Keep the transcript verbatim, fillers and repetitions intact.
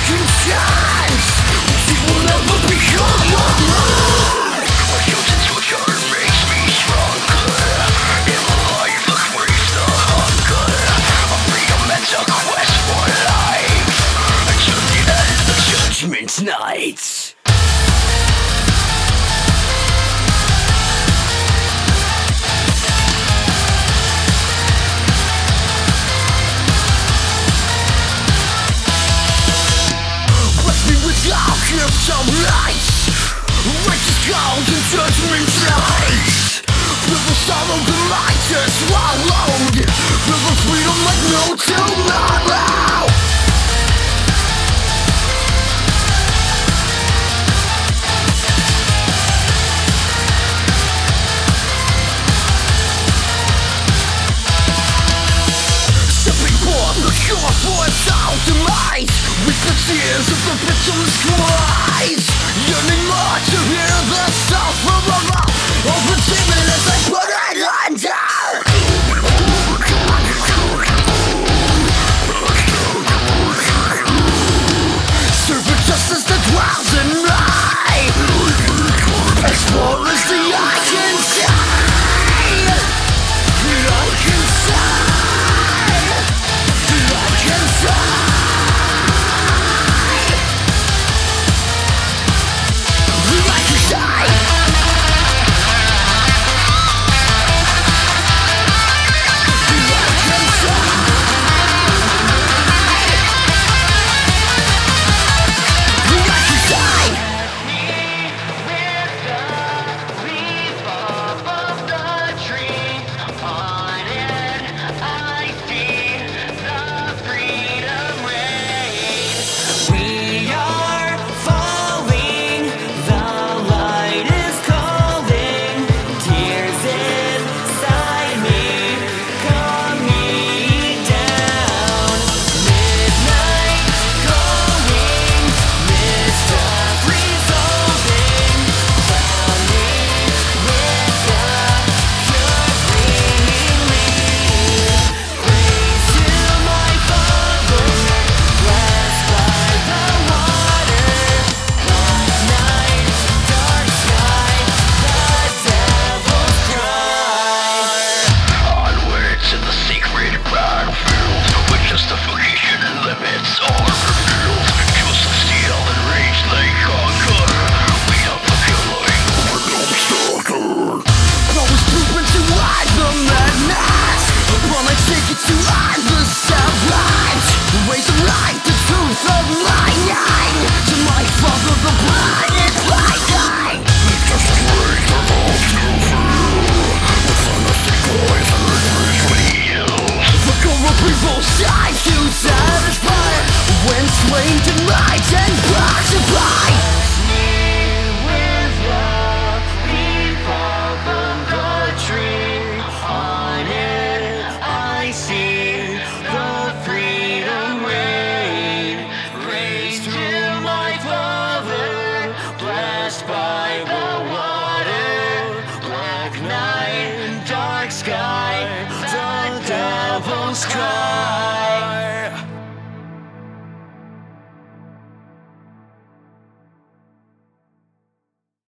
consent. She will never become mine. My chosen torture makes me stronger. In my life, the craves the hunger. I'm freedom and a quest for life. Until the end of judgment night. I'll give some light. Righteous gold and judgment light. Feel the sorrow the light is swallowed. Feel the freedom like no tomorrow. Stepping forth the cure for its own demise. With the tears of the victim's cries, yearning more to hear the suffer of all the demon as I put it under. Serve justice that dwells in me. Explore as the eye can see. I can see. I can see. By the water, black night, dark sky, the devil's cry.